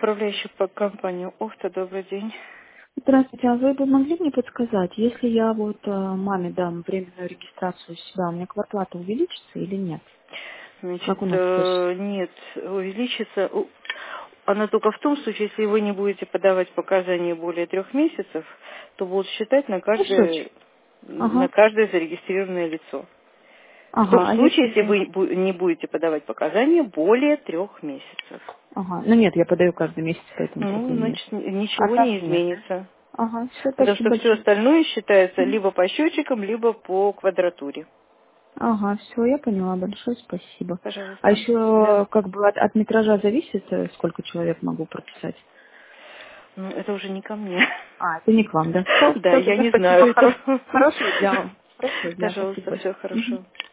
управляющий по компании Офта. Добрый день. Здравствуйте, а вы бы могли мне подсказать, если я вот маме дам временную регистрацию у себя, у меня квартплата увеличится или нет? Значит, Как у нас это? нет, увеличится. Она только в том случае, если вы не будете подавать показания более 3 месяцев, то будут считать на Ну, суть. на Ага. каждое зарегистрированное лицо. В том Ага, а случае, если если... вы не будете подавать показания более 3 месяцев. Ага, ну нет, я подаю каждый месяц, поэтому Ну, проблем нет. значит, А ничего не так нет, да? изменится. Ага, все, Потому что спасибо все большое. остальное считается Мгм. либо по счетчикам, либо по квадратуре. Ага, все, я поняла, большое спасибо. А Пожалуйста. Да. еще как бы от метража зависит, сколько человек могу прописать? Ну, это уже не ко мне. А, это не к вам, да? Все, Да, все, я тогда не знаю. спасибо и хорошего дня вам. Хорошего дня, Пожалуйста, спасибо все большое. Мгм. хорошо.